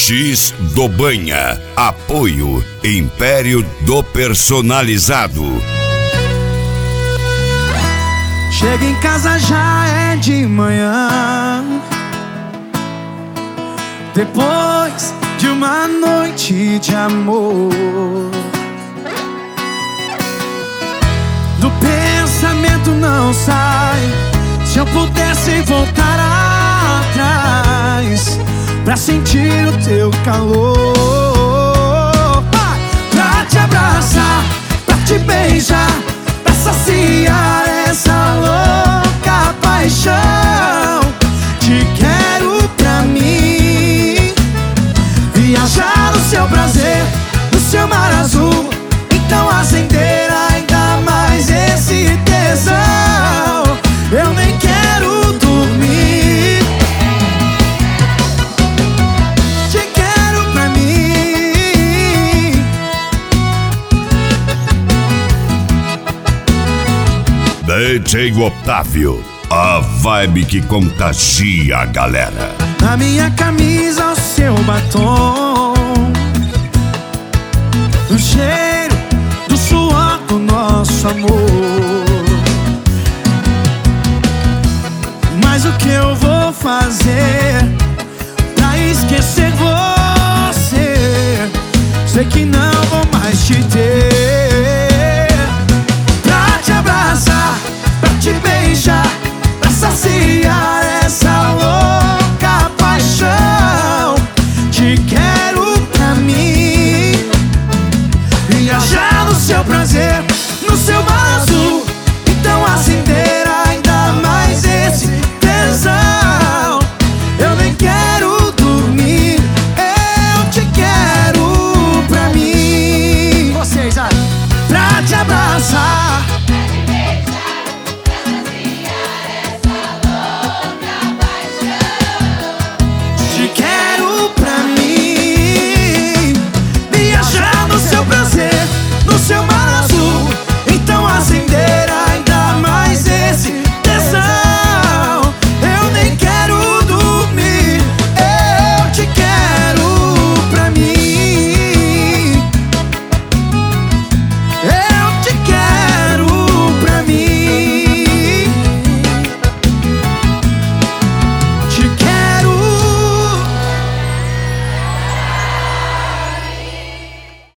X do Banha. Apoio Império do Personalizado. Chega em casa, já é de manhã, depois de uma noite de amor. Do pensamento não sai. Se eu pudesse voltar atrás pra sentir o teu calor, pra te abraçar, pra te beijar, pra saciar essa louca paixão. Te quero pra mim, viajar no seu prazer, no seu mar azul. Então acender ainda mais esse tesão. Eu nem quero dormir, te quero pra mim. DJ Otávio, a vibe que contagia a galera. Na minha camisa o seu batom, o cheiro do suor do nosso amor. Mas o que eu vou fazer pra esquecer você? Sei que não vou mais te ter.